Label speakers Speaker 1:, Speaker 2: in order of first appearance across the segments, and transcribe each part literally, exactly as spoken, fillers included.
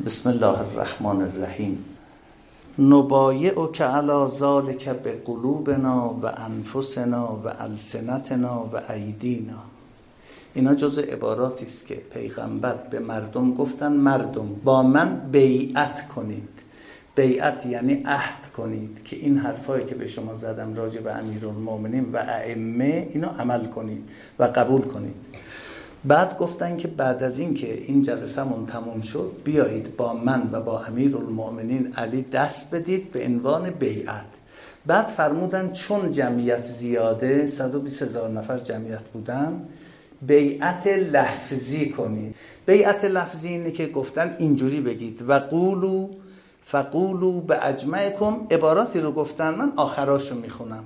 Speaker 1: بسم الله الرحمن الرحیم. نبایعک علی ذلک بقلوبنا و انفسنا و السنتنا و ایدینا. اینا جزء عباراتی است که پیغمبر به مردم گفتن مردم با من بیعت کنید. بیعت یعنی عهد کنید که این حرفایی که به شما زدم راجع به امیرالمومنین و ائمه اینو عمل کنید و قبول کنید. بعد گفتن که بعد از این که این جلسمون تموم شد بیایید با من و با امیرالمومنین علی دست بدید به عنوان بیعت. بعد فرمودن چون جمعیت زیاده صد و بیست هزار نفر جمعیت بودن بیعت لفظی کنید. بیعت لفظی اینه که گفتن اینجوری بگید و قولو فقولو به اجمعکم. عباراتی رو گفتن من آخراشو میخونم.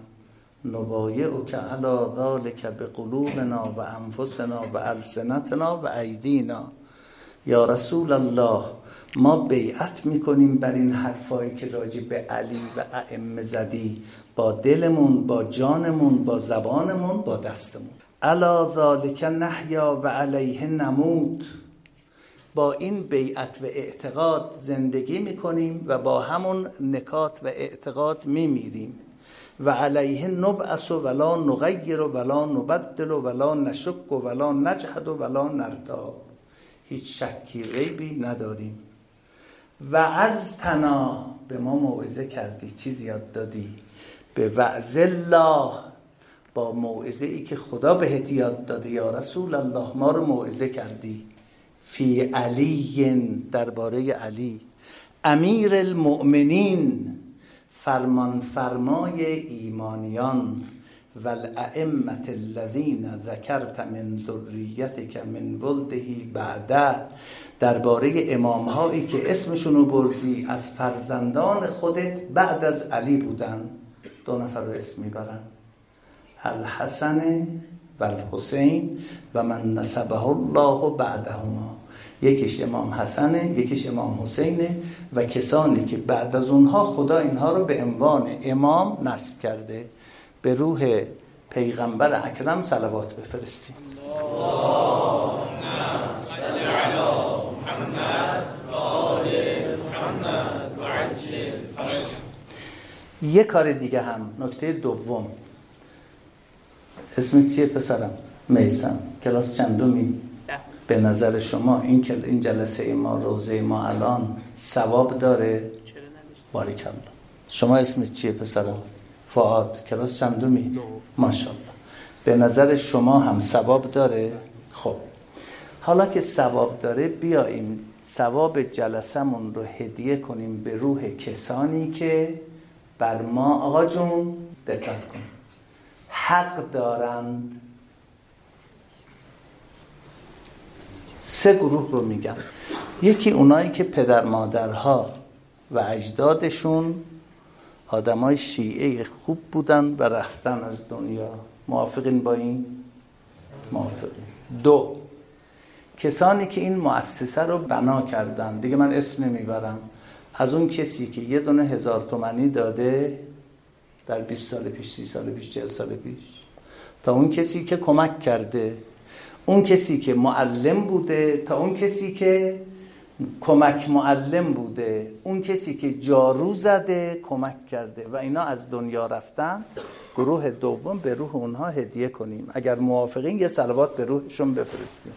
Speaker 1: نبایعک علی ذلک بقلوبنا و انفسنا و السنتنا و ایدینا. یا رسول الله ما بیعت میکنیم بر این حرفایی که راجع به علی و ائمه زدی با دلمون، با جانمون، با زبانمون، با دستمون. علی ذلک نحیا و علیه نموت. با این بیعت و اعتقاد زندگی میکنیم و با همون نکات و اعتقاد میمیریم. و علیه نبعث ولا نغیر ولا نبدل ولا نشک ولا نجحد ولا نرتاب. هیچ شکی ریبی نداریم. و از تنا به ما موعظه کردی، چیزی یاد دادی. به وعظ الله با موعظه ای که خدا بهت یاد داده یا رسول الله ما رو موعظه کردی. فی علی درباره علی امیر المؤمنین فرمان فرمای ایمانیان و الائمه الذین ذکرت من ذریتک من ولده بعده درباره امام هایی که اسمشونو بردی از فرزندان خودت بعد از علی بودن. دو نفر رو اسم میبرن الحسن و الحسین و من نسبه الله بعدهما. یکیش امام حسنه یکیش امام حسینه و کسانی که بعد از اونها خدا اینها رو به عنوان امام نصب کرده. به روح پیغمبر اکرم صلوات بفرستیم. یه کار دیگه هم، نکته دوم. اسمت چیه پسرم؟ میثم. کلاس چندمی؟ به نظر شما این که این جلسه ما روزه ما الان ثواب داره؟ باریکالله. شما اسمت چیه پسرم؟ فؤاد. کلاس چندمی؟ ماشاءالله. به نظر شما هم ثواب داره؟ خب حالا که ثواب داره بیاییم ثواب جلسمون رو هدیه کنیم به روح کسانی که بر ما آقا جون دقت کن حق دارند. سه گروه رو میگم. یکی اونایی که پدر مادرها و اجدادشون آدمای شیعه خوب بودن و رفتن از دنیا. موافقین با این؟ موافقین. دو، کسانی که این مؤسسه رو بنا کردن. دیگه من اسم نمیبرم. از اون کسی که یه دونه هزار تومانی داده در بیست سال پیش، سی سال پیش، چهل سال پیش، تا اون کسی که کمک کرده، اون کسی که معلم بوده تا اون کسی که کمک معلم بوده، اون کسی که جارو زده کمک کرده و اینا از دنیا رفتن. گروه دوم به روح اونها هدیه کنیم. اگر موافقین یه صلوات به روحشون بفرستیم.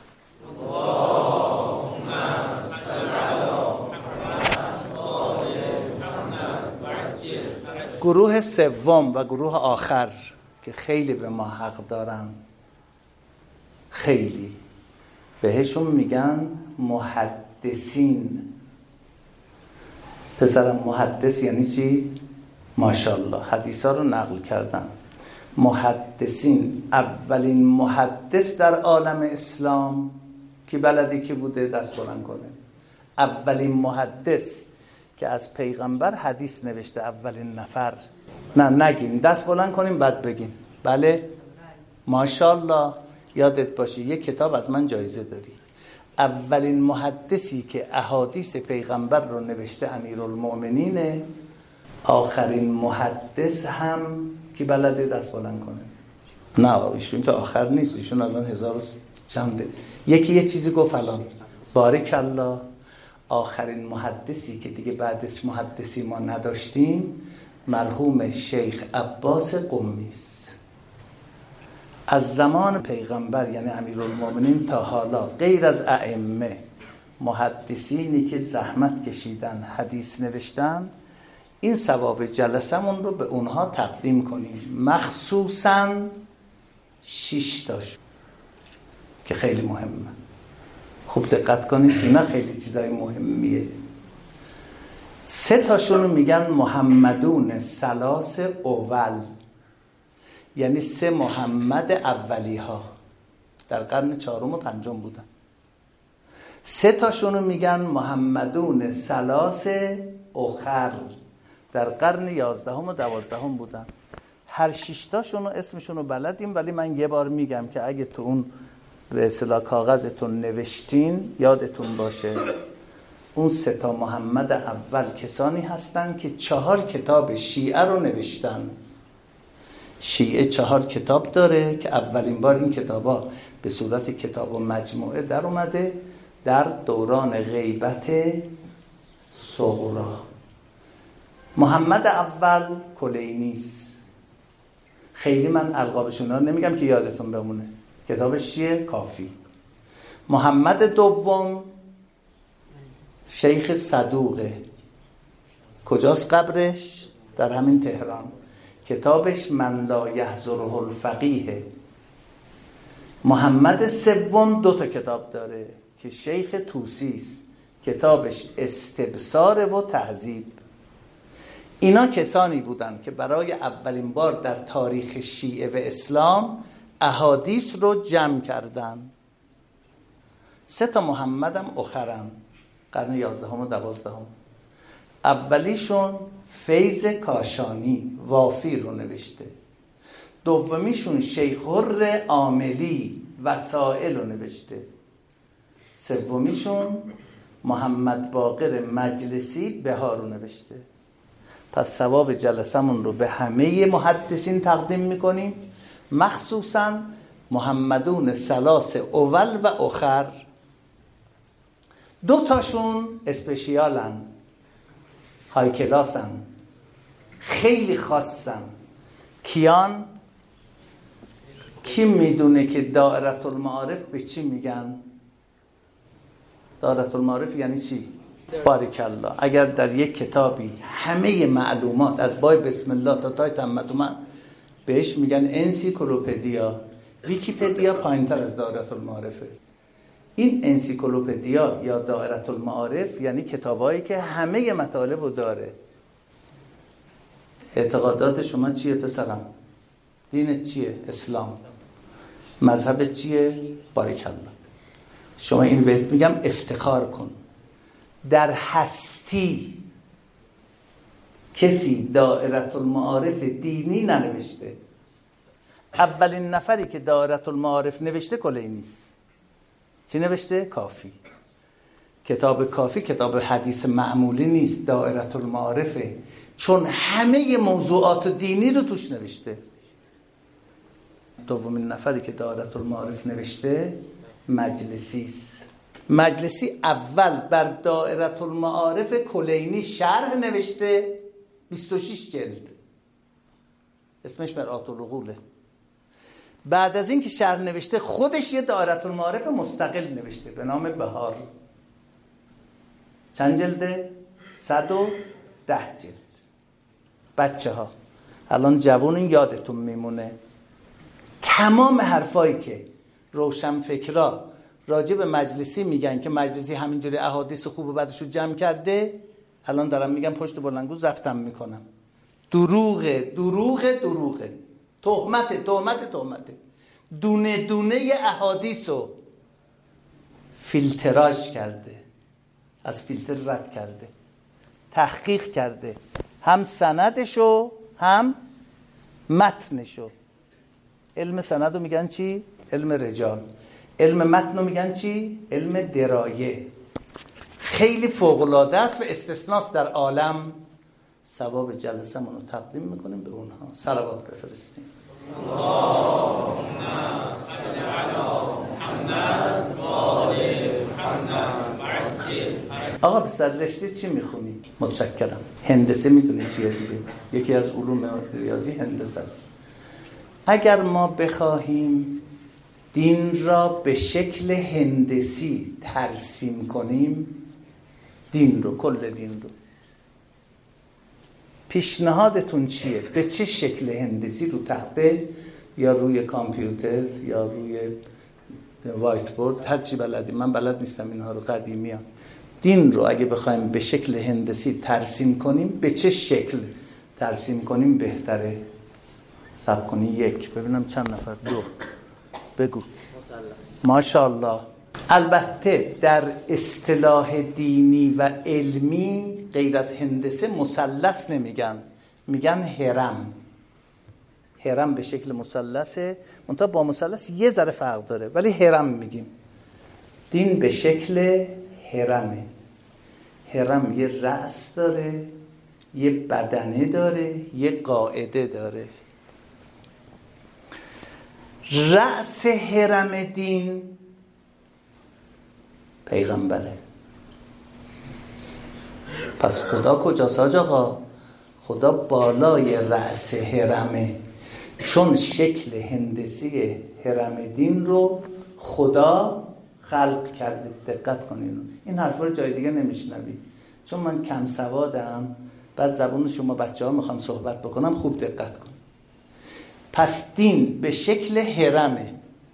Speaker 1: گروه سوم و گروه آخر که خیلی به ما حق دارن، خیلی بهشون میگن محدثین. پسرم محدث یعنی چی؟ ماشاءالله حدیثا رو نقل کردن. محدثین اولین محدث در عالم اسلام که بلدی که بوده دست بلند کنه. اولین محدث که از پیغمبر حدیث نوشته، اولین نفر. نه نگین، دست بلند کنیم بعد بگین. بله ماشاءالله. یادت باشه یک کتاب از من جایزه داری. اولین محدثی که احادیث پیغمبر رو نوشته امیرالمؤمنینه. آخرین محدث هم که بلده دست بلند کنه. نه ایشون که آخر نیست، ایشون الان هزار چنده. یکی یه چیزی گفت الان. بارک الله. آخرین محدثی که دیگه بعدش محدثی ما نداشتیم مرحوم شیخ عباس قمی است. از زمان پیغمبر یعنی امیرالمومنین تا حالا غیر از ائمه محدثینی که زحمت کشیدن حدیث نوشتن، این ثواب جلسمون رو به اونها تقدیم کنیم، مخصوصاً شش تاش که خیلی مهمه. خوب دقت کنید، اینا خیلی چیزای مهمیه. سه تاشون میگن محمدون ثلاث اول، یعنی سه محمد اولی ها در قرن چهارم و پنجم بودن. سه تاشون میگن محمدون ثلاث اخر، در قرن یازدهم و دوازدهم بودن. هر شیشتاشون رو اسمشون رو بلدیم، ولی من یه بار میگم که اگه تو اون به اصطلاح کاغذتون نوشتین یادتون باشه. اون سه تا محمد اول کسانی هستن که چهار کتاب شیعه رو نوشتن. شیعه چهار کتاب داره که اولین بار این کتابا به صورت کتاب و مجموعه در اومده در دوران غیبت صغرا. محمد اول کلینیست. خیلی من القابشون رو نمیگم که یادتون بمونه. کتابش چیه؟ کافی. محمد دوم شیخ صدوقه. کجاست قبرش؟ در همین تهران. کتابش من لا یحضره الفقیه. محمد سوم دو تا کتاب داره که شیخ طوسی است. کتابش استبصار و تهذیب. اینا کسانی بودن که برای اولین بار در تاریخ شیعه و اسلام احادیث رو جمع کردن. سه تا محمد هم اخرن، قرن یازدهم و دوازدهم. اولیشون فیض کاشانی وافی رو نوشته. دومیشون شیخ حر عاملی وسائل رو نوشته. سومیشون محمد باقر مجلسی بهار رو نوشته. پس ثواب جلسمون رو به همه محدثین تقدیم میکنیم، مخصوصا محمدون ثلاث اول و اخر. دو تاشون اسپشیالن، های کلاسن، خیلی خاصن. کیان؟ کی میدونه که دائره المعارف به چی میگن؟ دائره المعارف یعنی چی؟ بارکالله. اگر در یک کتابی همه معلومات از بای بسم الله تا تای تمدن بهش میگن انسیکلوپدیا. ویکیپدیا پایینتر از دائره المعارفه. این انسیکلوپدیا یا دائره المعارف یعنی کتابایی که همه مطالب رو داره. اعتقادات شما چیه پسرم؟ دینت چیه؟ اسلام. مذهبت چیه؟ بارکالله. شما این بهت میگم افتخار کن. در هستی کسی دائره المعارف دینی ننوشته. اولین نفری که دائره المعارف نوشته کلینیست. چی نوشته؟ کافی. کتاب کافی کتاب حدیث معمولی نیست، دائره المعارفه، چون همه موضوعات دینی رو توش نوشته. دومین نفری که دائره المعارف نوشته مجلسی است. مجلسی اول بر دائره المعارف کلینی شرح نوشته، بیست و شش جلد، اسمش مرآت العقوله. بعد از این که شرح نوشته خودش یه دائره المعارف مستقل نوشته به نام بهار. چند جلده؟ صد و ده جلد. بچه ها الان جوانین یادتون میمونه تمام حرفایی که روشنفکرا راجع به مجلسی میگن که مجلسی همینجوری احادیث خوب و بدشو جمع کرده، الان دارم میگم پشت بلندگو ضبطم میکنم. دروغه دروغه دروغه، تهمت تهمت تهمت. دونه دونه احادیثو فیلتراژ کرده، از فیلتر رد کرده، تحقیق کرده، هم سندشو هم متنشو. علم سندو میگن چی؟ علم رجال. علم متنو میگن چی؟ علم درایه. خیلی فوق‌العاده است و استثناست در عالم. ثواب جلسمون رو تقدیم میکنیم به اونها. صلوات بفرستیم. اللهم صل علی محمد و آل محمد. آقا پسر رشته چی میخونی؟ متشکرم. هندسه میدونی چیه دیگه؟ یکی از علوم ریاضی هندسه است. اگر ما بخواهیم دین را به شکل هندسی ترسیم کنیم، دین رو، کل دین رو، پیشنهادتون چیه؟ به چه شکل هندسی؟ رو تخته یا روی کامپیوتر یا روی وایت بورد؟ هر چی بلدی، من بلد نیستم اینها رو، قدیمی هم. دین رو اگه بخوایم به شکل هندسی ترسیم کنیم، به چه شکل ترسیم کنیم بهتره؟ صبر کنی یک ببینم چند نفر. دو بگو. ماشاءالله. البته در اصطلاح دینی و علمی غیر از هندسه مثلث نمیگن، میگن هرم. هرم به شکل مثلثه، منتها با مثلث یه ذره فرق داره، ولی هرم میگیم. دین به شکل هرمه. هرم یه رأس داره، یه بدنه داره، یه قاعده داره. رأس هرم دین پیغمبره. پس خدا کجاست حاج آقا؟ خدا بالای رأس هرمه، چون شکل هندسی هرم دین رو خدا خلق کرده. دقت کنین، این حرفا رو جای دیگه نمیشنوی، چون من کم سوادم، بعد زبون شما بچه ها میخوام صحبت بکنم، خوب دقت کن. پس دین به شکل هرمه،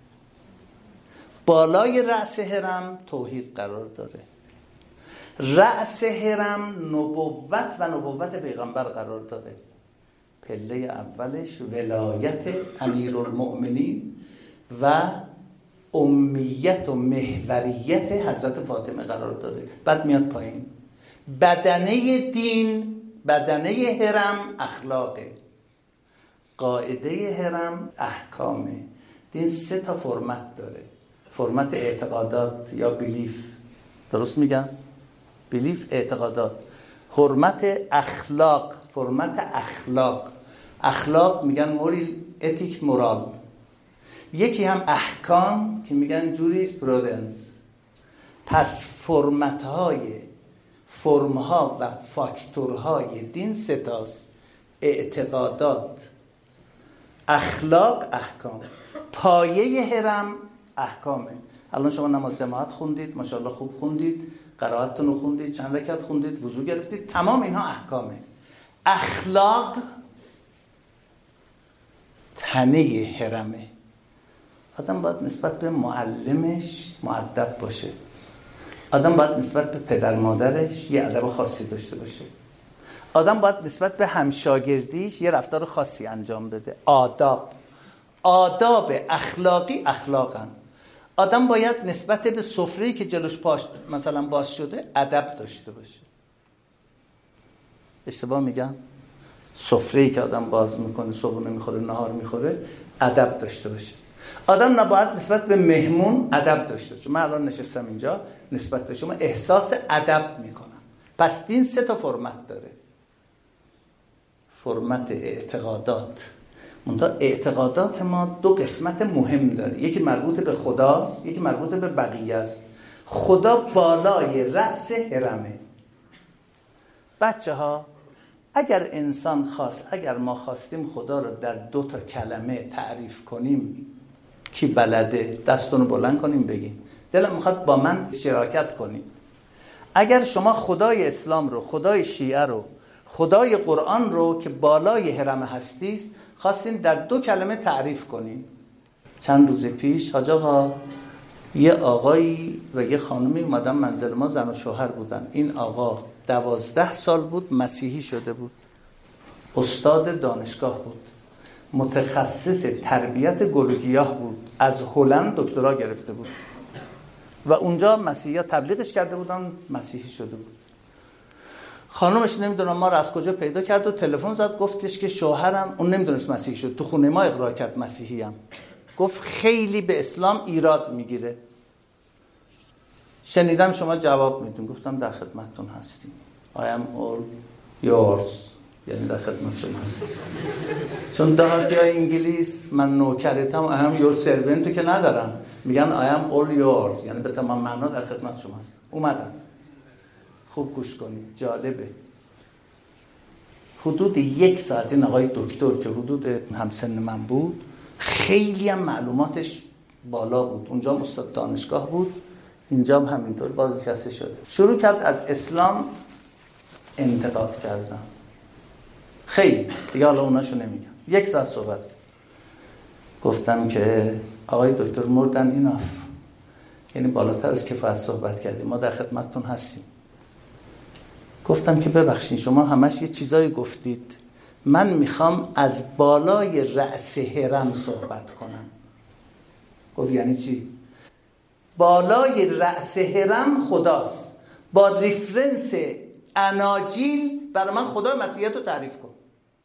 Speaker 1: بالای رأس هرم توحید قرار داره، رأس هرم نبوت و نبوت پیغمبر قرار داره. پله اولش ولایت امیرالمؤمنین و امیت و محوریت حضرت فاطمه قرار داره. بعد میاد پایین. بدنه دین، بدنه هرم اخلاقه، قاعده هرم احکامه. دین سه تا فرمت داره. فرمت اعتقادات یا بیلیف، درست میگم؟ بیلیف اعتقادات. حرمت اخلاق، فرمت اخلاق. اخلاق میگن موریل، اتیک، مورال. یکی هم احکام که میگن جوریس پرودنس. پس فرمتهای فرمها و فاکتورهای دین سه تاست: اعتقادات، اخلاق، احکام. پایه هرم احکامه. الان شما نماز جماعت خوندید، ماشاءالله خوب خوندید، قرائتتون رو خوندید، چند رکعت خوندید، وضو گرفتید، تمام اینها احکامه. اخلاق تنه هرمه. آدم باید نسبت به معلمش مؤدب باشه. آدم باید نسبت به پدر مادرش یه ادب خاصی داشته باشه. آدم باید نسبت به همشاگردیش یه رفتار خاصی انجام بده. آداب، آداب اخلاقی اخلاقن. آدم باید نسبت به سفره‌ای که جلوش پاش مثلا باز شده ادب داشته باشه. اشتباه میگم؟ سفره‌ای که آدم باز میکنه، صبحونه میخوره، نهار میخوره، ادب داشته باشه. آدم نباید نسبت به مهمون ادب داشته باشه. من الان نشستم اینجا نسبت به شما احساس ادب میکنم. پس دین سه تا فرمت داره. فرمت اعتقادات. منتها اعتقادات ما دو قسمت مهم داره. یکی مربوط به خداست، یکی مربوط به بقیه است. خدا بالای رأس هرمه. بچه ها، اگر انسان خواست، اگر ما خواستیم خدا رو در دو تا کلمه تعریف کنیم، کی بلده؟ دستون رو بلند کنیم بگیم. دلم میخواد با من شراکت کنیم. اگر شما خدای اسلام رو، خدای شیعه رو، خدای قرآن رو که بالای هرم هستیست خواستین در دو کلمه تعریف کنیم. چند روز پیش حاج آقا یه آقایی و یه خانمی اومدن منزل ما، زن و شوهر بودن. این آقا دوازده سال بود مسیحی شده بود، استاد دانشگاه بود، متخصص تربیت گلوگیاه بود، از هلند دکترا گرفته بود و اونجا مسیحی ها تبلیغش کرده بودن، مسیحی شده بود. خانومش نمیدونم ما رو از کجا پیدا کرد و تلفن زد، گفتش که شوهرم، اون نمیدونست مسیحی شد، تو خونه ما اقرار کرد مسیحی هم. گفت خیلی به اسلام ایراد میگیره. شنیدم شما جواب میدون. گفتم در خدمتتون هستیم. I am all yours. یعنی در خدمت شما هستیم. چون دهاتی های انگلیس من نوکرتم، I am your servant که ندارم، میگن I am all yours، یعنی به تمام معنا در خدمت شما هستم. اومدم خوب گوش کنید، جالبه. حدود یک ساعت این آقای دکتر که حدود همسن من بود، خیلی هم معلوماتش بالا بود، اونجا استاد دانشگاه بود، اینجا هم همینطور بازنشسته شده، شروع کرد از اسلام انتقاد کردن. خیلی دیگه حالا اوناشو نمیگم. یک ساعت صحبت گفتم که آقای دکتر مردن ایناف، یعنی بالاتر از کفایت صحبت کردیم، ما در خدمتتون هستیم. گفتم که ببخشید شما همش یه چیزایی گفتید، من میخوام از بالای رأس هرم صحبت کنم. گفت یعنی چی؟ بالای رأس هرم خداست، با ریفرنس اناجیل برای من خدای مسیحیت رو تعریف کن.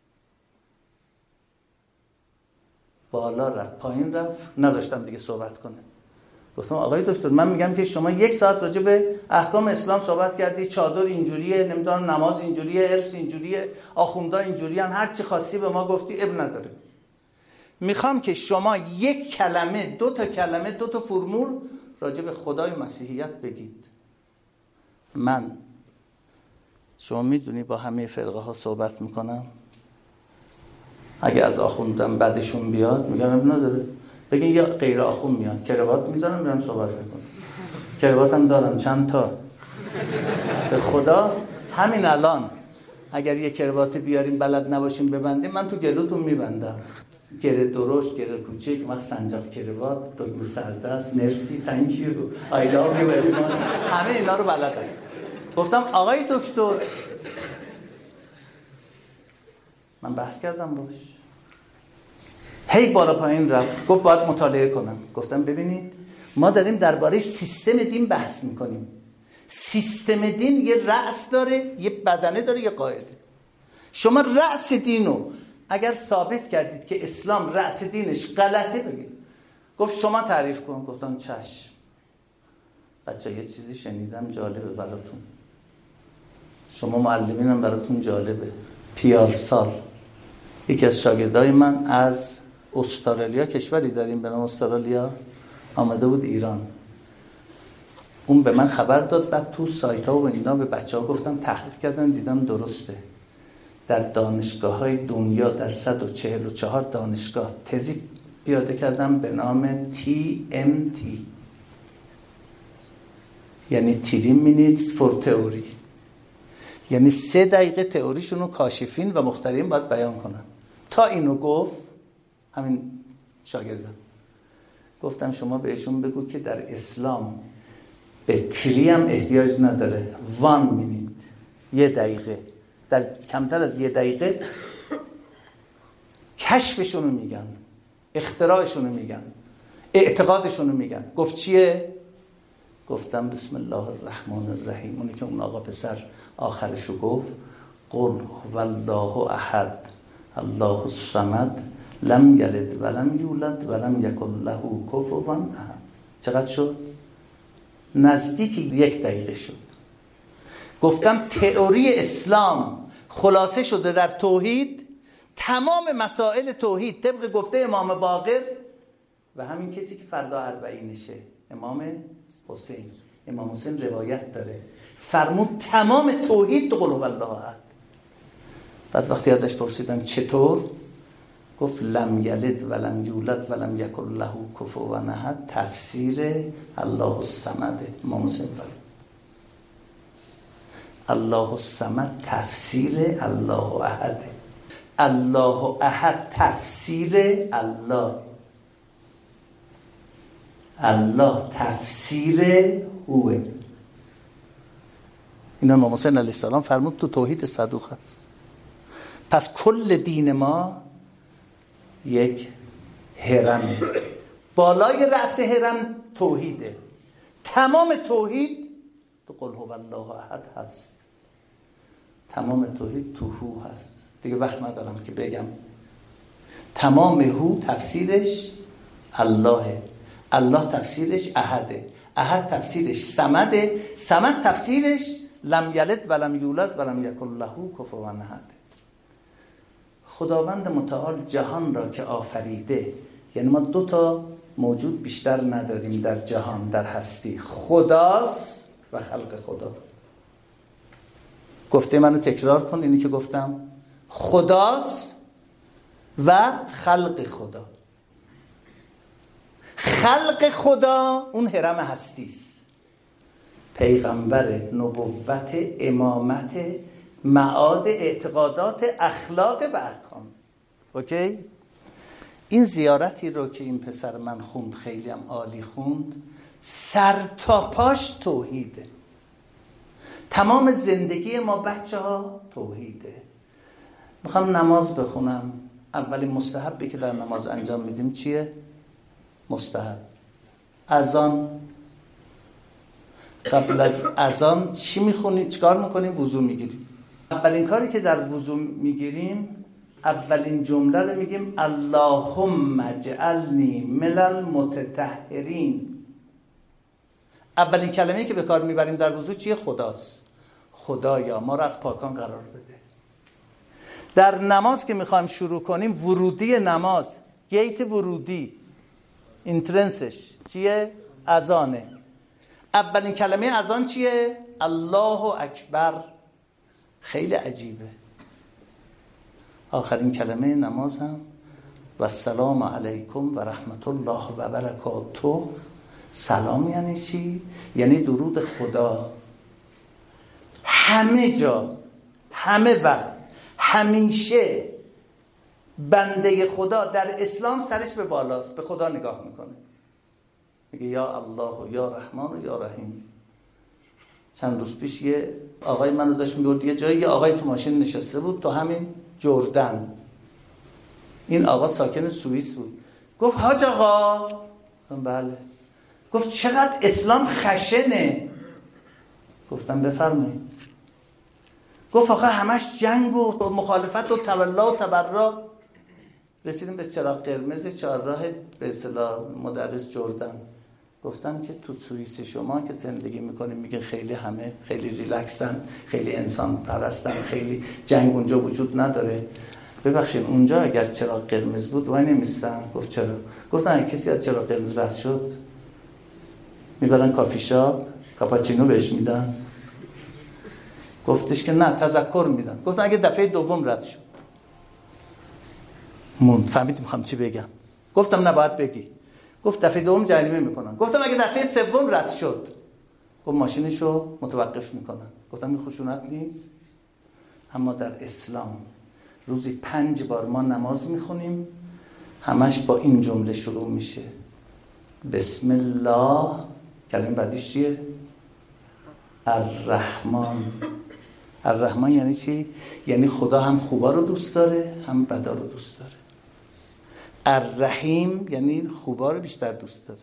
Speaker 1: بالا رفت پایین رفت، نذاشتم دیگه صحبت کنه. گفتم آقای دکتر من میگم که شما یک ساعت راجع به احکام اسلام صحبت کردی، چادر اینجوریه، نمیدونم نماز اینجوریه، ارث اینجوریه، آخوندا اینجوریان، هر چی خواستی به ما گفتی، اب نداره. میخوام که شما یک کلمه، دو تا کلمه، دو تا فرمول راجع به خدای مسیحیت بگید. من شما میدونی با همه فرقه ها صحبت میکنم، اگه از آخوندم بعدشون بیاد میگم اب نداره، بگین یا غیر آخون میاد، کروات میذارم میرم صحبت میکنم، کروات هم دارم چند تا. به خدا همین الان اگر یه کروات بیاریم بلد نباشیم ببندیم، من تو گلوتون میبندم، گره درشت، گره کوچک، من سنجاق کروات، دگمه سردست، مرسی، تنکیو، آیلا میبریم، همه اینا رو بلدم. گفتم آقای دکتر، من بحث کردم باش، هی بالا پایین رفت، گفت باید مطالعه کنم. گفتم ببینید ما داریم درباره سیستم دین بحث میکنیم. سیستم دین یه رأس داره، یه بدنه داره، یه قاعده. شما رأس دینو اگر ثابت کردید که اسلام رأس دینش غلطه بگید. گفت شما تعریف کن. گفتم چشم. بچه یه چیزی شنیدم جالبه براتون، شما معلمینم براتون جالبه. پیار سال یکی از شاگردای من از استرالیا، کشوری داریم به نام استرالیا، آمده بود ایران. اون به من خبر داد، بعد تو سایت ها و اینا به بچه ها گفتم، تحقیق کردن دیدم درسته. در دانشگاه های دنیا در صد و چهل و چهار دانشگاه تزی پیاده کردم به نام تی ام تی، یعنی تیری مینیتس فور تئوری، یعنی سه دقیقه تئوریشون رو کاشفین و مخترعین باید بیان کنن. تا اینو گفت همین شاگردم، گفتم شما بهشون بگو که در اسلام به تری هم احتیاج نداره، وان مینیت، یه دقیقه، در کمتر از یه دقیقه کشفشون رو میگن، اختراعشون رو میگن، اعتقادشون رو میگن. گفت چیه؟ گفتم بسم الله الرحمن الرحیم. اونی که اون آقا پسر آخرشو گفت، قل والله احد الله الصمد لم یلد ولم یولد ولم یکن له کفوا احد. چقدر شد؟ نزدیک یک دقیقه شد. گفتم تئوری اسلام خلاصه شده در توحید، تمام مسائل توحید طبق گفته امام باقر و همین کسی که فردا اربعینشه، امام حسین. امام حسین روایت داره فرمود تمام توحید قل هو الله احد. بعد وقتی ازش پرسیدن چطور، گفت لم یلد ولم یولد ولم یکن له کفوا احد، تفسیر الله الصمد. امام حسین فرمود الله الصمد تفسیر الله احد، الله احد تفسیر الله، الله تفسیر هوه. اینا امام حسین علیه السلام فرمود تو توحید صدوق هست. پس کل دین ما یک هرمه، بالای رأس هرم توحیده، تمام توحید تو قل هو الله احد هست، تمام توحید تو هو هست. دیگه وقت ندارم که بگم. تمام هو تفسیرش اللهه، الله تفسیرش احده، احد تفسیرش صمده، صمد تفسیرش لم یلد ولم یولد ولم یکن له کفوا احد. خداوند متعال جهان را که آفریده، یعنی ما دو تا موجود بیشتر نداریم در جهان، در هستی، خداست و خلق خدا. گفته منو تکرار کن. اینی که گفتم خداست و خلق خدا. خلق خدا اون هرم هستیست، پیغمبر، نبوت، امامت، معاد، اعتقادات، اخلاق و احکام. اوکی؟ این زیارتی رو که این پسر من خوند، خیلی هم عالی خوند، سر تا پاش توحیده. تمام زندگی ما بچه ها توحیده. میخوام نماز بخونم، اولین مستحبی که در نماز انجام میدیم چیه؟ مستحب. اذان. قبل از اذان چی میخونیم؟ چیکار میکنیم؟ وضو میگیریم. اولین کاری که در وضو میگیریم، اولین جمله رو میگیم اللهم اجعلنی من المتطهرین. اولین کلمه‌ای که به کار میبریم در وضو چیه؟ خداست. خدایا ما رو از پاکان قرار بده. در نماز که میخوایم شروع کنیم، ورودی نماز، گیت ورودی، انترنسش چیه؟ اذانه. اولین کلمه اذان چیه؟ الله اکبر. خیلی عجیبه. آخرین کلمه نماز هم و السلام علیکم و رحمت الله و برکاته. سلام یعنی چی؟ یعنی درود خدا. همه جا، همه وقت، همیشه بنده خدا در اسلام سرش به بالاست، به خدا نگاه میکنه، میگه یا الله و یا رحمان و یا رحیم. چند روز پیش یه آقای منو داشت میبرد یه جایی، یه آقای تو ماشین نشسته بود تو همین جردن. این آقا ساکن سوئیس بود. گفت حاج آقا، بله. گفت چقدر اسلام خشنه. گفتم بفرمایید. گفت آخه همش جنگ و مخالفت و تولا و تبرا. رسیدیم به چراغ قرمز چهارراه به اصطلاح مدرس جردن. گفتم که تو سوئیس شما که زندگی میکنیم میگه خیلی همه خیلی ریلکسن، خیلی انسان پرستن، خیلی جنگ اونجا وجود نداره. ببخشید اونجا اگر چراغ قرمز بود وای نمیستن. گفت چرا؟ گفتن کسی از چراغ قرمز رد شد میبرن کافی شاپ، کاپاچینو بهش میدن. گفتش که نه، تذکر میدن. گفتن اگه دفعه دوم رد شد. موند. فهمید میخوام چی بگم؟ گفتم نه باید بگی. گفت دفعه دوم جریمه میکنن. گفتم اگه دفعه سوم رد شد؟ گفت ماشینشو متوقف میکنن. گفتم این خشونت نیست؟ اما در اسلام روزی پنج بار ما نماز میخونیم، همش با این جمله شروع میشه بسم الله. کلمه بعدیش چیه؟ الرحمن. الرحمن یعنی چی؟ یعنی خدا هم خوبا رو دوست داره هم بدا رو دوست داره. الرحیم یعنی خوبا رو بیشتر دوست داره.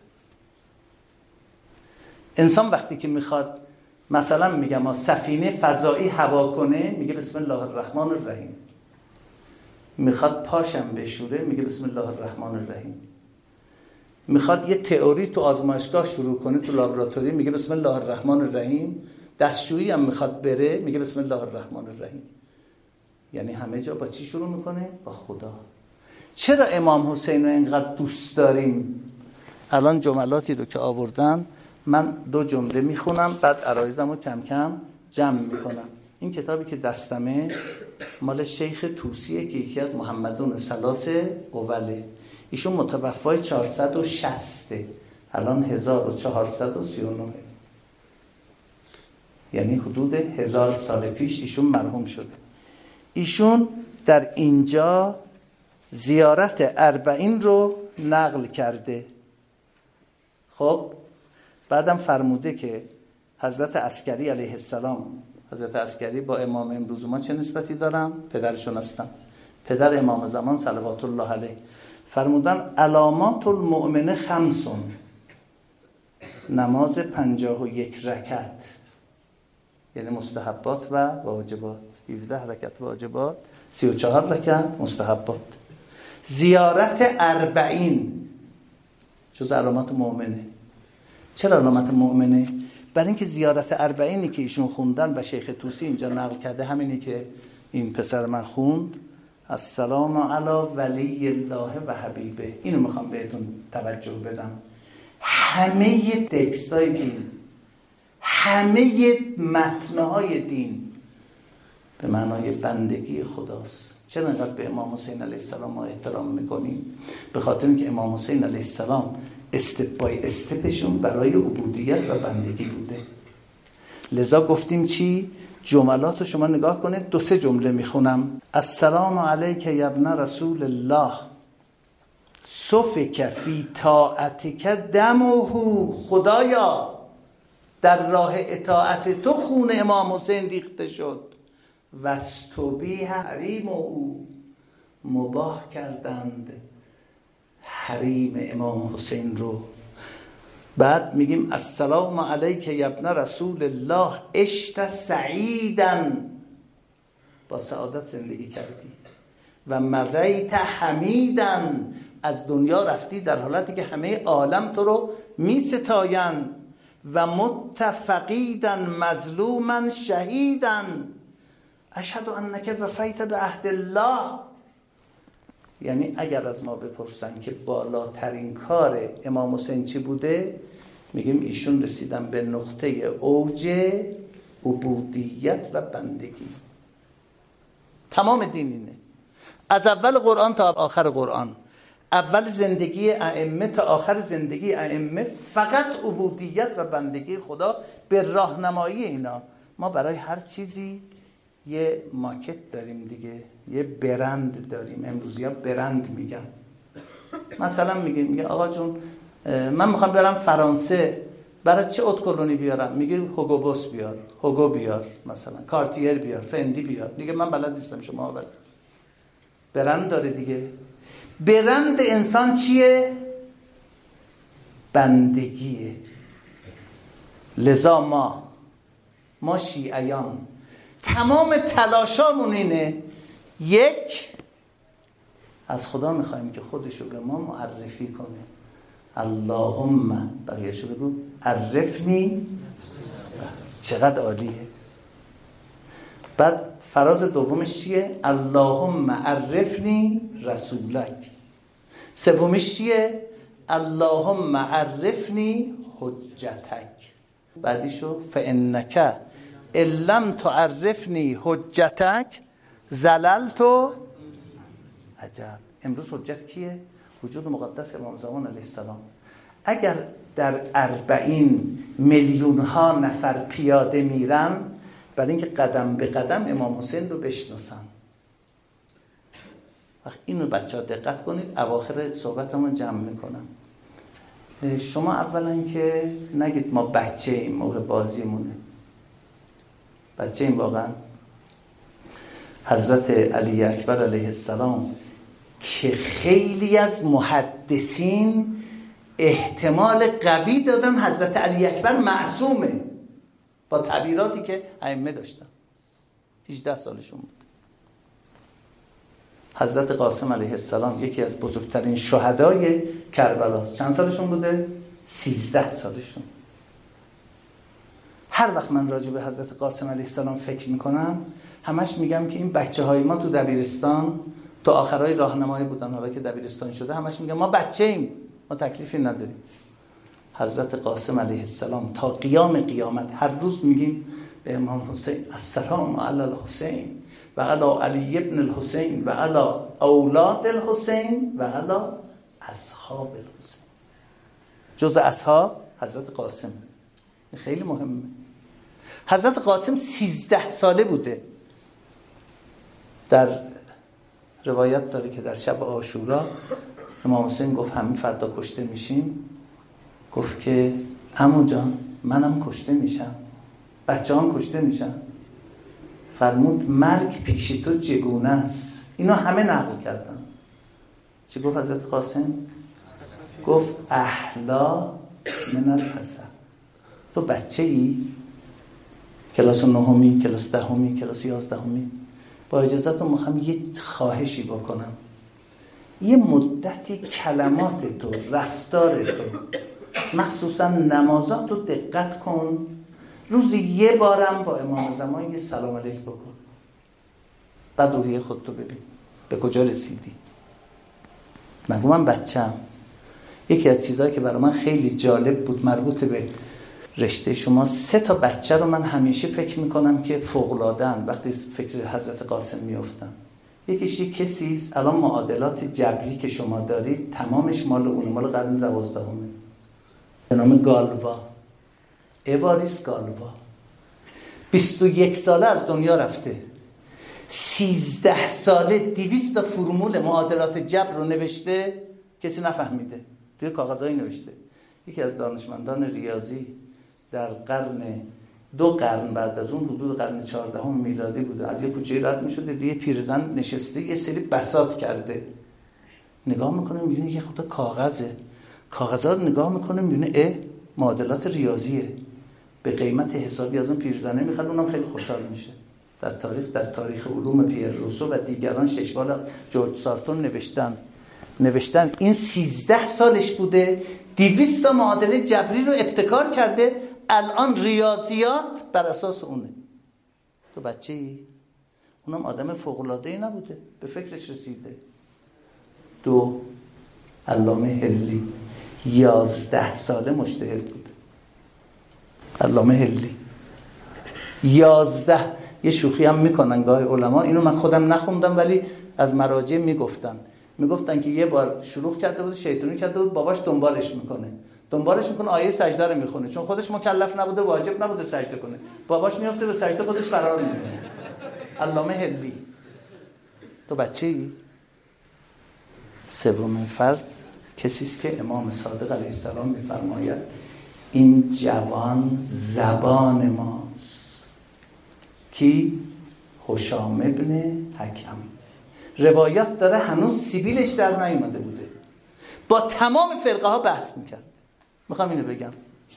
Speaker 1: انسان وقتی که میخواد مثلا میگم ما سفینه فضایی هوا کنه میگه بسم الله الرحمن الرحیم. میخواد پاشم بشوره میگه بسم الله الرحمن الرحیم. میخواد یه تئوری تو آزمایشگاه شروع کنه تو لابراتوری میگه بسم الله الرحمن الرحیم. دستشویی هم میخواد بره میگه بسم الله الرحمن الرحیم. یعنی همه جا با چی شروع میکنه؟ با خدا. چرا امام حسین رو اینقدر دوست داریم؟ الان جملاتی رو که آوردم من دو جمله میخونم، بعد عرایزم رو کم کم جمع میکنم. این کتابی که دستمه مال شیخ طوسیه که یکی از محمدون ثلاثه اوله. ایشون متوفای چهارصد و شصت، الان هزار و چهارصد و سی و نه، یعنی حدود هزار سال پیش ایشون مرحوم شده. ایشون در اینجا زیارت اربعین رو نقل کرده. خب بعدم فرموده که حضرت عسکری علیه السلام، حضرت عسکری با امام امروز ما چه نسبتی دارم؟ پدرشون هستم، پدر امام زمان صلوات الله علیه. فرمودن علامات المؤمنه خمسون، نماز پنجاه و یک رکعت یعنی مستحبات و واجبات، هفده رکعت واجبات، سی و چهار رکعت مستحبات. زیارت اربعین جز علامات مؤمنه. چرا علامت مؤمنه؟ برای اینکه زیارت اربعینی که ایشون خوندن و شیخ طوسی اینجا نقل کرده همینی که این پسر من خوند، السلام علی ولی الله و حبیبه. اینو میخوام بهتون توجه بدم. همه تکستای دین، همه متنهای دین به معنای بندگی خداست. چرا انقدر به امام حسین علیه السلام ما احترام میکنیم؟ به خاطر اینکه امام حسین علیه السلام استپ بای استپشون برای عبودیت و بندگی بوده. لذا گفتیم چی؟ جملات رو شما نگاه کنید، دو سه جمله میخونم. السلام علیک یا ابن رسول الله صفک فی طاعتک دمه. خدایا در راه اطاعت تو خون امام حسین ریخته شد. واستبیح حریم او، مباح کردند حریم امام حسین رو. بعد میگیم السلام علیک یا ابن رسول الله عشت سعیداً، با سعادت زندگی کردی. و مضیت حمیداً، از دنیا رفتی در حالتی که همه عالم تو رو می ستاین. و متفقیداً مظلوماً شهیداً اشهد انک وفیت به عهد الله. یعنی اگر از ما بپرسن که بالاترین کار امام حسین چی بوده، میگیم ایشون رسیدن به نقطه اوج عبودیت و بندگی. تمام دین اینه، از اول قرآن تا آخر قرآن، اول زندگی ائمه تا آخر زندگی ائمه فقط عبودیت و بندگی خدا به راهنمایی اینا. ما برای هر چیزی یه مارکت داریم دیگه، یه برند داریم. امروزی ها برند میگن. مثلا میگیم میگه آقا جون من میخوام برم فرانسه، برای چه اتکلونی بیارم؟ میگه هوگو بوس بیار، هوگو بیار، مثلا کارتیر بیار، فندی بیار. دیگه من بلد نیستم، شما بلد. برند داره دیگه. برند انسان چیه؟ بندگیه. لذا ما ما شیعیان تمام تلاشامون اینه، یک، از خدا میخوایم که خودشو به ما معرفی کنه. اللهم، بقیه‌شو بگو، عرفنی. چقدر عالیه. بعد فراز دومش چیه؟ اللهم عرفنی رسولک. سومش چیه؟ اللهم عرفنی حجتک. بعدیشو فانک ان لم تعرفنی حجتک زللت. عجب. امروز حجت کیه؟ وجود مقدس امام زمان علیه السلام. اگر در اربعین میلیون ها نفر پیاده میرن برای اینکه قدم به قدم امام حسین رو بشناسن. وقت اینو بچه ها دقت کنید، اواخر صحبتمون جمع میکنم. شما اولا که نگید ما بچه این موقع بازیمونه. بچه این واقعا حضرت علی اکبر علیه السلام که خیلی از محدثین احتمال قوی دادن حضرت علی اکبر معصومه با تعبیراتی که ائمه داشتن. هجده سالشون بود. حضرت قاسم علیه السلام یکی از بزرگترین شهدای کربلاست. چند سالشون بوده؟ سیزده سالشون. هر وقت من راجع به حضرت قاسم علیه السلام فکر میکنم همش میگم که این بچه های ما تو دبیرستان تو آخرای راهنمایی بودن، حالا که دبیرستان شده همش میگم ما بچه ایم، ما تکلیفی نداریم. حضرت قاسم علیه السلام تا قیام قیامت هر روز میگیم به امام حسین السلام علی الحسین و علی علی ابن الحسین و علی اولاد الحسین و علی اصحاب الحسین. جز اصحاب حضرت قاسم. خیلی مهمه. حضرت قاسم سیزده ساله بوده. در روایت داره که در شب عاشورا امام حسین گفت همین فردا کشته میشیم. گفت که عمو جان منم کشته میشم، بچه هم کشته میشن. فرمود مرگ پیش تو چگونه است. اینا همه نقل کردن. چی گفت حضرت قاسم؟ گفت احلا من الحسن. تو بچه ای؟ کلاس نهمی، کلاس دهمی، کلاس یازدهمی. با اجازهتون میخوام یه خواهشی بکنم. یه مدتی کلمات تو، رفتار تو، مخصوصا نمازات رو دقت کن. روزی یه بارم با امام زمان یه سلام علیک بکن. بعد روحیه خودتو ببین به کجا رسیدی. مگو من بچه‌ام. یکی از چیزهایی که برای من خیلی جالب بود مربوط به رشته شما سه تا بچه رو من همیشه فکر میکنم که فوق‌العاده‌اند وقتی فکر حضرت قاسم میافتم. یکیش یک کسیست الان معادلات جبری که شما دارید تمامش مال اونه، مال قرن دوازدهمه، به نام گالوا، اواریس گالوا. بیست و یک ساله از دنیا رفته، سیزده ساله دویست تا فرمول معادلات جبر رو نوشته، کسی نفهمیده، توی کاغذایی نوشته. یکی از دانشمندان ریاضی در قرن دو قرن بعد از اون، حدود قرن چهاردهم میلادی بوده، از یه کوچه رد می‌شده، دیگه پیرزن نشسته یه سری بساط کرده، نگاه میکنه میبینه یه خود کاغذه، کاغذها رو نگاه میکنه میبینه اه معادلات ریاضیه، به قیمت حسابی از اون پیرزنه میخواد، اونم خیلی خوشحال میشه. در تاریخ در تاریخ علوم پیر روسو و دیگران شش بار جورج سارتون نوشتن نوشتن این سیزده سالش بوده، دویست تا معادله جبری رو ابتکار کرده، الان ریاضیات بر اساس اونه. تو بچه‌ای؟ اونم آدم فوق‌العاده‌ای نبوده، به فکرش رسیده. دو، علامه هلی یازده ساله مجتهد بوده. علامه هلی یازده، یه شوخی هم میکنن گاهی علما، اینو من خودم نخوندم ولی از مراجع میگفتن میگفتن که یه بار شروع کرده بود، شیطانی کرده بود، باباش دنبالش میکنه دنبالش میکنه آیه سجده رو میخونه، چون خودش مکلف نبوده، واجب نبوده سجده کنه، باباش میفته به سجده، خودش فرار میکنه. علامه هلی. تو بچه‌ای؟ سومین فرد کسی است که امام صادق علیه السلام میفرماید این جوان زبان ماست. کی؟ هشام ابن حکم. روایات داره هنوز سیبیلش در نیومده بوده، با تمام فرقه ها بحث میکرد. میخوام اینو بگم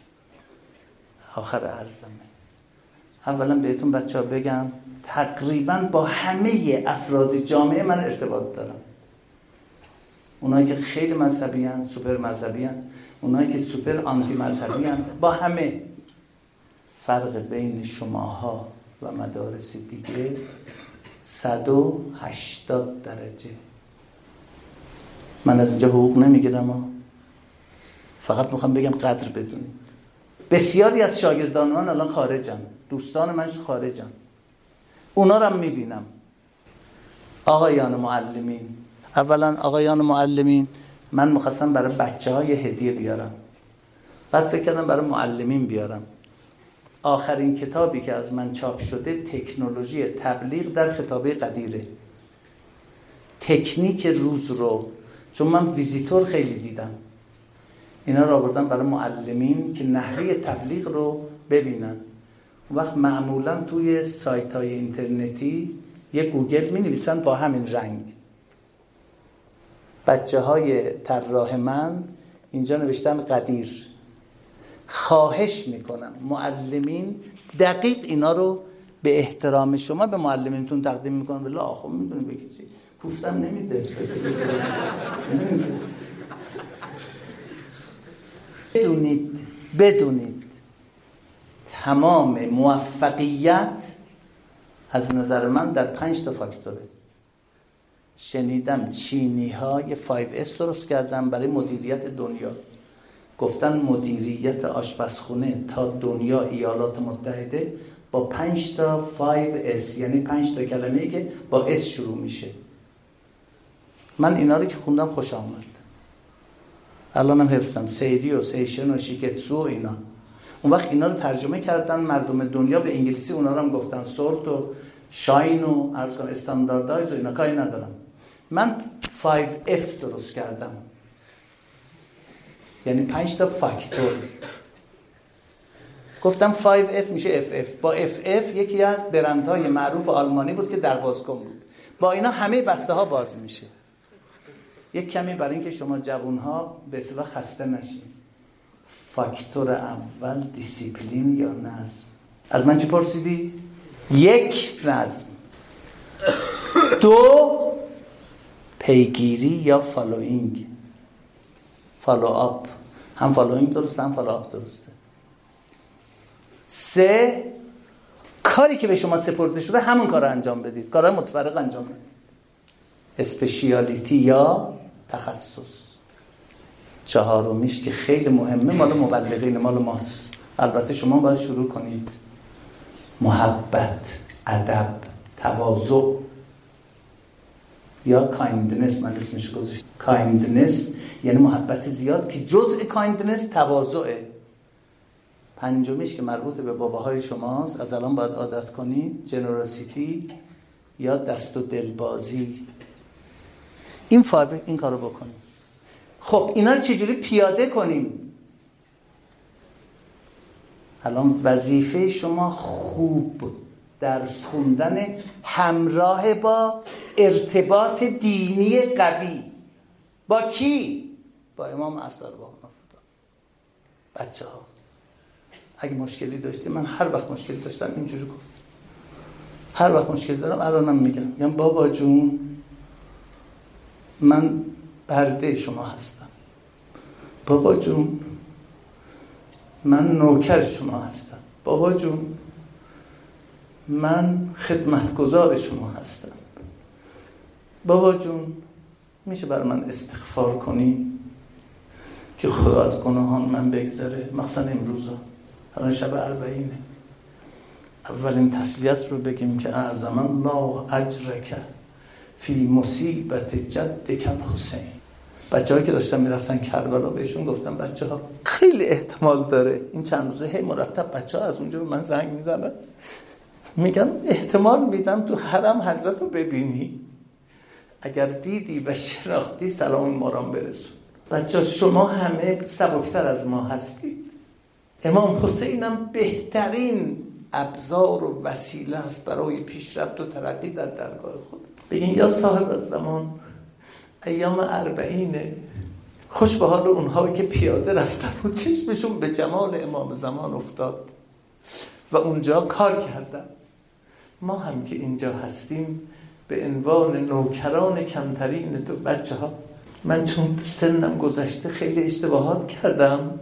Speaker 1: آخر عرضمه، اولا بهتون بچه ها بگم تقریبا با همه افراد جامعه من ارتباط دارم، اونایی که خیلی مذهبی هن، سوپر مذهبی هن، اونایی که سوپر آنتی مذهبی هن، با همه. فرق بین شماها و مدارس دیگه صد و هشتاد درجه. من از اینجا حقوق نمیگیرم، فقط میخوام بگم قدر بدونید. بسیاری از شاگردان من الان خارجن، دوستان من خارجن، اونا رو هم میبینم. آقایان معلمین، اولا آقایان معلمین، من میخواستم برای بچه های هدیه بیارم، بعد فکر کردم برای معلمین بیارم. آخرین کتابی که از من چاپ شده تکنولوژی تبلیغ در خطابه قدیره، تکنیک روز رو، چون من ویزیتور خیلی دیدم، اینا رو آوردم برای معلمین که نحوه تبلیغ رو ببینن. اون وقت معمولا توی سایت های اینترنتی یه گوگل می نویسن با همین رنگ. بچه های طراح من اینجا نوشتن قدیر. خواهش میکنم معلمین دقیق اینا رو به احترام شما به معلمینتون تقدیم میکنم. بله آخه میدونی بگی چی؟ پوفتم نمیده. بدونید بدونید تمام موفقیت از نظر من در پنج تا فاکتوره. شنیدم چینی ها یه فایو اس درست کردن برای مدیریت دنیا، گفتن مدیریت آشپزخونه تا دنیا ایالات متحده با پنج تا فایو اس، یعنی پنج تا کلمه‌ای که با اس شروع میشه. من اینا رو که خوندم خوش آمد، الانم حفظم، سیری و سیشن و شیکتسو و اینا. اون وقت اینا رو ترجمه کردن مردم دنیا به انگلیسی، اونا رو هم گفتن سورت و شاین و عرض کنم استانداردایز و اینا، کاری ندارم. من فایو اف درست کردم، یعنی پنج تا فاکتور. گفتم فایو اف میشه اف اف. با اف اف یکی از برندهای معروف آلمانی بود که در بازکن بود. با اینا همه بسته ها باز میشه. یک کمی برای اینکه شما جوانها به اصطلاح خسته نشین. فاکتور اول دیسیپلین یا نظم. از من چی پرسیدی؟ یک، نظم. دو، پیگیری یا فالوینگ، فالو آپ. هم فالوینگ درسته هم فالو آپ درسته. سه، کاری که به شما سپرده شده همون کار رو انجام بدید، کارهای متفرق انجام بدید. اسپشیالیتی یا تخصص. چهارمیش که خیلی مهمه، مال مبلغین، مال ماست. البته شما باید شروع کنید محبت، ادب، تواضع یا کایندنس، من اسمش گذاشتم کایندنس، یعنی محبت زیاد که جزء کایندنس تواضعه. پنجمیش که مربوط به باباهای شماست، از الان باید عادت کنید، جنراسیتی یا دست و دلبازی. این فایو این کارو بکنیم. خب اینا رو چجوری پیاده کنیم؟ الان وظیفه شما خوب درس خوندن همراه با ارتباط دینی قوی. با کی؟ با امام عصر ارواح نافذه. بچه ها اگه مشکلی داشتی، من هر وقت مشکلی داشتم اینجوری کن، هر وقت مشکلی دارم الانم میگم، میگم بابا جون من برده شما هستم، بابا جون من نوکر شما هستم، بابا جون من خدمتگزار شما هستم، بابا جون میشه برای من استغفار کنی که خدا از گناهان من بگذره. مثلا امروزا الان شب اربعینه، اولین تسلیت رو بگیم که اعظم الله اجرک فی مصیبت جدک الحسین. بچه هایی که داشتن میرفتن کربلا بهشون گفتم بچه ها خیلی احتمال داره، این چند روزه هی مرتب بچه ها از اونجا به من زنگ میزنن میگن احتمال میدم تو حرم حضرت رو ببینی، اگر دیدی و شناختی سلام ما را برسون. بچه ها شما همه سبکتر از ما هستید. امام حسین هم بهترین ابزار و وسیله است برای پیشرفت و ترقی در درگاه خود. بگین یا صاحب الزمان ایام اربعینه، خوش به حال اونهایی که پیاده رفتن و چشمشون به جمال امام زمان افتاد و اونجا کار کردن. ما هم که اینجا هستیم به عنوان نوکران کمترین تو بچه ها. من چون سنم گذشته خیلی اشتباهات کردم،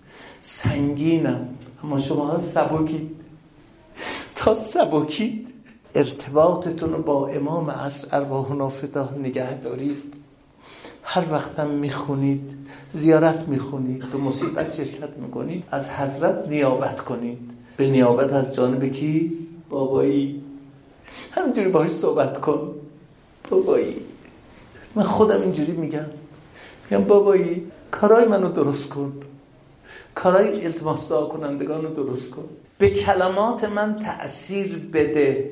Speaker 1: سنگینم، اما شما ها سبکید. تا سبکید ارتباطتون رو با امام عصر ارواح نافذه نگه دارید. هر وقتم میخونید، زیارت میخونید، تو مصیبت شرکت میکنید، از حضرت نیابت کنید. به نیابت از جانب کی؟ بابایی. همینجوری باهاش صحبت کن. بابایی من خودم اینجوری میگم، میگم بابایی کارای منو درست کن، کارای التماس دعا کنندگان رو درست کن، به کلمات من تأثیر بده،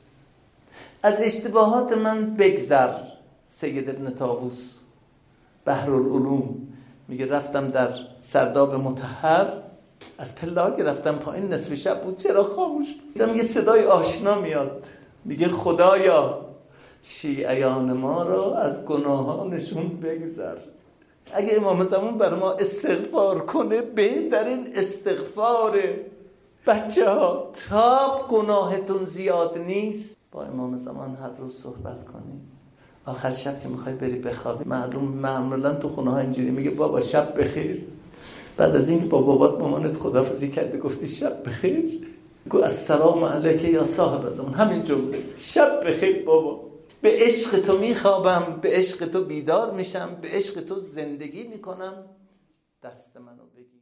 Speaker 1: از اشتباهات من بگذر. سید ابن طاووس بحرالعلوم میگه رفتم در سرداب مطهر، از پله که رفتم پایین نصف شب بود، چرا خاموش بود؟ دیدم یه صدای آشنا میاد، میگه خدایا شیعیان ما را از گناهانشون بگذر. اگه امام زمان برای ما استغفار کنه، بهترین استغفاره. بچه ها تا گناهتون زیاد نیست با امام زمان هر روز صحبت کنیم. آخر شب که میخوای بری بخوابی، معلوم معمولا تو خونه ها اینجوری میگه بابا شب بخیر. بعد از اینکه با بابات مامانت خداحافظی کرده گفتی شب بخیر، گو السلام علیک یا صاحب زمان، همین جمله شب بخیر بابا. به عشق تو میخوابم، به عشق تو بیدار میشم، به عشق تو زندگی میکنم، دست منو بگیر.